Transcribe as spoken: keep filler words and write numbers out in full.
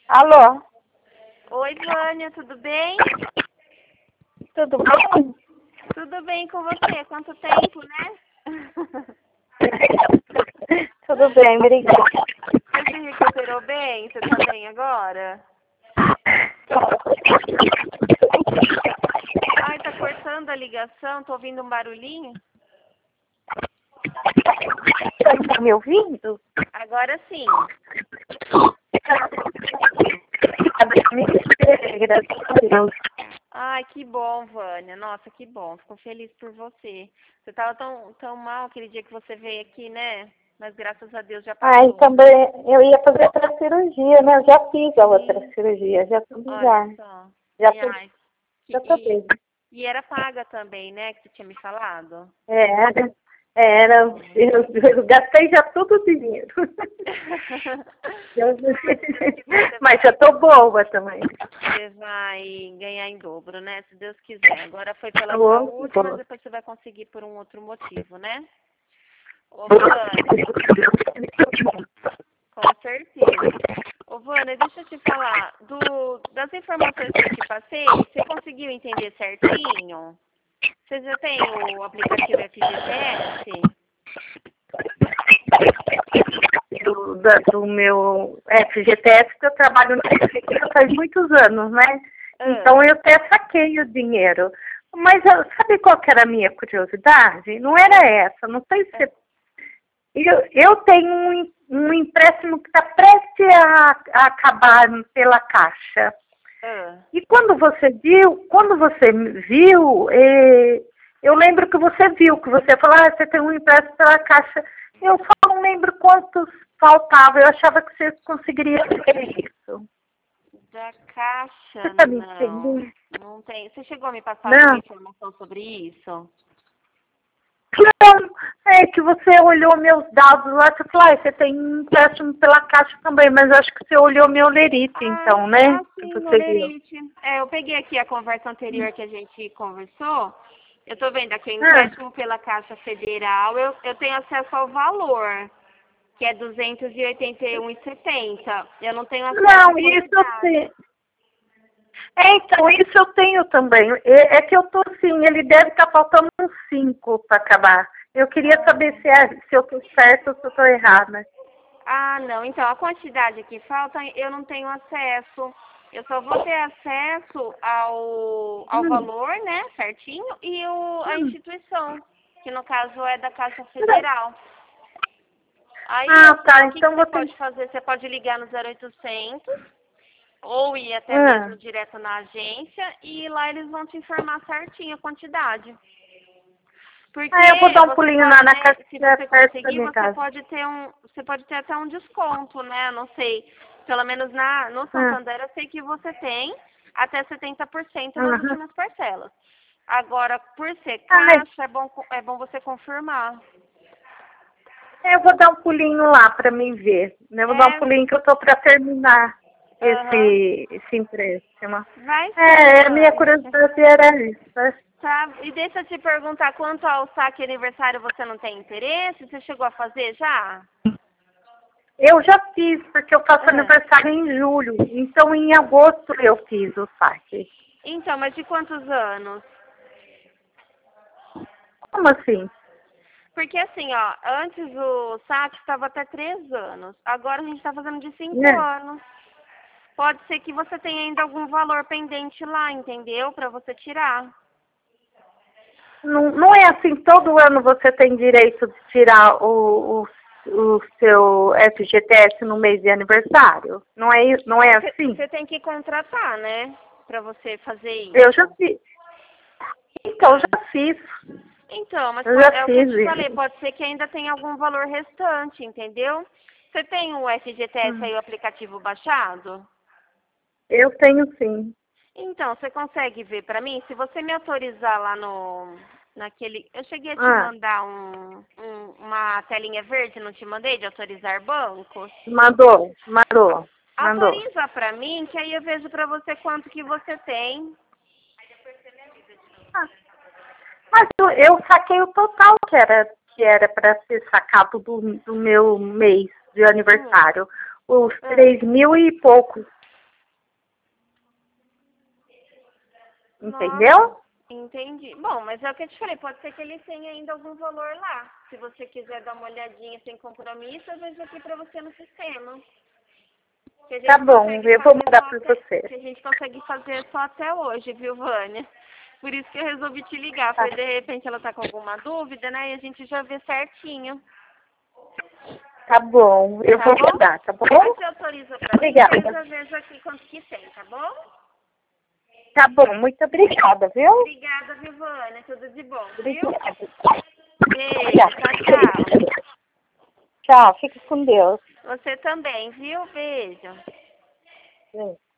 Alô? Oi, Vânia, tudo bem? Tudo bom? Tudo bem com você? Quanto tempo, né? Tudo bem, obrigada. Você se recuperou bem? Você tá bem agora? Ai, tá cortando a ligação, tô ouvindo um barulhinho. Tá me ouvindo? Agora sim. Graças a Deus. Ai, que bom, Vânia. Nossa, que bom. Fico feliz por você. Você tava tão, tão mal aquele dia que você veio aqui, né? Mas graças a Deus já Ai, passou. também eu ia fazer outra cirurgia, né? Eu já fiz a outra Sim. cirurgia, já tudo já. Olha só. Já E, tô, ai, que- já tô e, bem. e era paga também, né? Que você tinha me falado. Era, era, eu, eu gastei já todo o dinheiro. Eu- Mas já tô boa também. Você vai ganhar em dobro, né? Se Deus quiser. Agora foi pela Tô saúde, mas boa. depois você vai conseguir por um outro motivo, né? Ô, Vânia, com certeza. Ô, Vânia, deixa eu te falar. Do, das informações que eu te passei, você conseguiu entender certinho? Você já tem o aplicativo F G T S? Do, da- do meu F G T S, que eu trabalho na prefeitura faz muitos anos, né? Ah, Então eu até saquei o dinheiro. Mas eu- sabe qual que era a minha curiosidade? Não era essa, não sei se... ah, Eu, eu tenho um, em- um empréstimo que está prestes a, a acabar pela Caixa. ah. E quando você viu, quando você viu, eh, eu lembro que você viu, que você falou, ah, você tem um empréstimo pela Caixa. Eu só não lembro quantos faltava, eu achava que você conseguiria ver isso. Da Você Caixa, está me não. entendendo? Não tem. Você chegou a me passar alguma Não. informação sobre isso? Não, é que você olhou meus dados lá, você falou, ah, você tem um empréstimo pela Caixa também, mas acho que você olhou meu lerite, Ah, então, né? ah, Que sim, no você viu. Lerite. É, eu peguei aqui a conversa anterior que a gente conversou. Eu tô vendo aqui, o Ah, empréstimo pela Caixa Federal, eu, eu tenho acesso ao valor, que é duzentos e oitenta e um reais e setenta centavos. Eu não tenho acesso à não, isso eu quantidade. tenho. É, então, isso eu tenho também. É, é que eu tô assim, ele deve estar faltando uns cinco para acabar. Eu queria saber se, é, se eu tô certa ou se eu tô errada. Ah, não. Então, a quantidade que falta, eu não tenho acesso. Eu só vou ter acesso ao, ao Hum, valor, né, certinho, e o, a hum. instituição, que no caso é da Caixa Federal. Aí, Ah, assim, tá. o que, que Então você vou ter. pode fazer? Você pode ligar no zero oitocentos ou ir até Ah, mesmo direto na agência e lá eles vão te informar certinho a quantidade. ah, eu vou Porque dar um você pulinho lá pode, na né, caixa se que é você perto da conseguir, minha você casa. pode ter um, você pode ter até um desconto, né? Não sei. Pelo menos na, no Ah, Santander eu sei que você tem até setenta por cento nas aham. últimas parcelas. Agora, por ser Ah, caixa, é bom, é bom você confirmar. eu vou dar um pulinho lá para mim ver. Eu vou dar um É, pulinho que eu tô para terminar aham. esse, esse empréstimo. Vai sim, É, a minha Vânia. curiosidade era isso. Tá, e deixa eu te perguntar, quanto ao saque aniversário você não tem interesse? Você chegou a fazer já? Eu já fiz, porque eu faço Ah. aniversário em julho. Então, em agosto eu fiz o saque. Então, mas de quantos anos? Como assim? Porque assim, ó, antes o saque estava até três anos. Agora a gente está fazendo de cinco Né? anos. Pode ser que você tenha ainda algum valor pendente lá, entendeu? Para você tirar. Não, não é assim, todo ano você tem direito de tirar o, o, o seu F G T S no mês de aniversário? Não é, i- não é É, assim? você tem que contratar, né? Para você fazer Eu já isso. fiz. Então, Ah. já fiz. Então, mas Eu po- já é o que eu fiz te falei, isso. pode ser que ainda tenha algum valor restante, entendeu? Você tem o F G T S Hum. aí, o aplicativo baixado? Eu tenho sim. Então, você consegue ver para mim? Se você me autorizar lá no naquele, eu cheguei a te Ah, mandar um, um- uma telinha verde, não te mandei de autorizar bancos? mandou, mandou, mandou. Autoriza para mim, que aí eu vejo para você quanto que você tem. Ah, mas eu, eu saquei o total que era que era para ser sacado do, do meu mês de Hum, aniversário. Os hum. três mil e poucos. Entendeu? Nossa, entendi. Bom, mas é o que eu te falei, pode ser que ele tenha ainda algum valor lá. Se você quiser dar uma olhadinha sem compromisso, eu vejo aqui pra você no sistema. Que a gente Tá bom, consegue eu vou fazer mandar só para até, você. que a gente consegue fazer só até hoje, viu, Vânia? Por isso que eu resolvi te ligar. Tá, Falei, de repente ela tá com alguma dúvida, né? E a gente já vê certinho. tá bom, eu Tá vou bom? mandar, tá bom? Você autoriza pra mim, Obrigada. depois eu vejo aqui quanto que tem, tá bom? Tá bom, muito obrigada, viu? Obrigada, viu, Vânia? Tudo de bom, viu? Obrigada. Beijo, Obrigada. tchau, tchau. Tchau, fica com Deus. Você também, viu? Beijo. Sim.